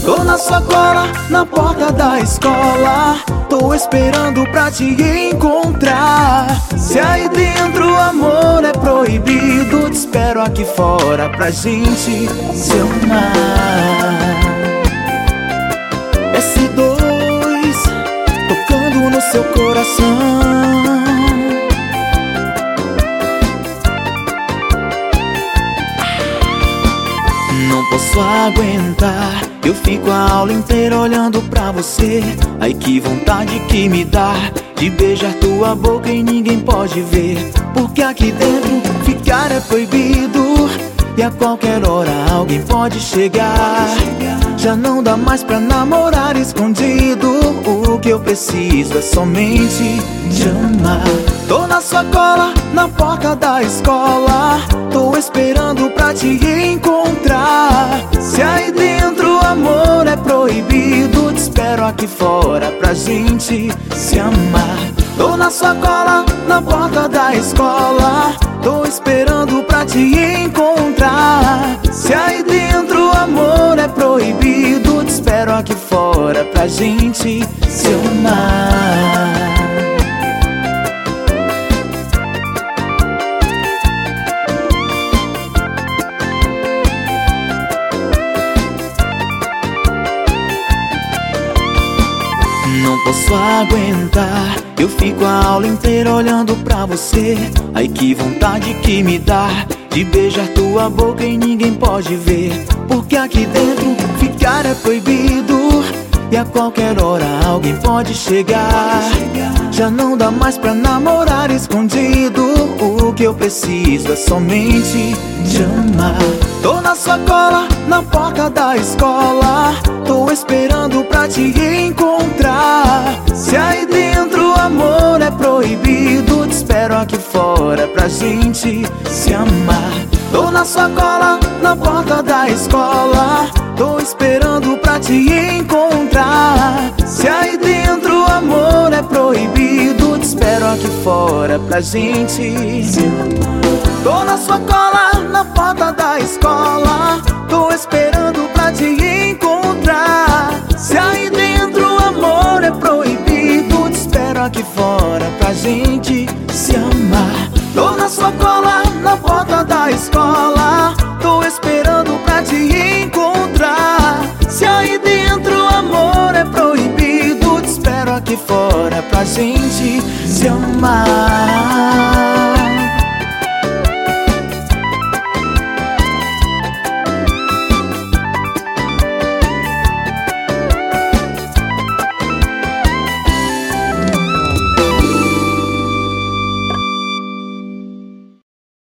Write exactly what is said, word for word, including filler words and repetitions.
Tô na sua cola, na porta da escola. Tô esperando pra te encontrar. Se aí dentro o amor é proibido, te espero aqui fora pra gente se amar. S dois tocando no seu coração. Não posso aguentar, eu fico a aula inteira olhando pra você. Ai, que vontade que me dá de beijar tua boca e ninguém pode ver, porque aqui dentro ficar é proibido e a qualquer hora alguém pode chegar. Já não dá mais pra namorar escondido, o que eu preciso é somente te amar. Tô na sua cola, na porta da escola. Tô esperando pra te encontrar. Se aí dentro o amor é proibido, te espero aqui fora pra gente se amar. Tô na sua cola, na porta da escola. Tô esperando pra te encontrar. Se aí dentro o amor é proibido, te espero aqui fora pra gente se amar. Não posso aguentar, eu fico a aula inteira olhando pra você. Ai, que vontade que me dá de beijar tua boca e ninguém pode ver, porque aqui dentro ficar é proibido e a qualquer hora alguém pode chegar. Já não dá mais pra namorar escondido, o que eu preciso é somente te amar. Tô na sua cola, na porta da escola. Tô esperando pra te encontrar. Se aí dentro o amor é proibido, te espero aqui fora pra gente se amar. Tô na sua cola, na porta da escola. Tô esperando pra te encontrar. Se aí dentro o amor é proibido, te espero aqui fora pra gente se amar. Tô na sua cola, na porta da escola. Tô esperando pra te encontrar. Se aí dentro o amor é proibido, te espero aqui fora pra gente se amar. Tô na sua cola, na porta da escola. Tô esperando pra te encontrar. Se aí dentro o amor é proibido, te espero aqui fora pra gente se amar.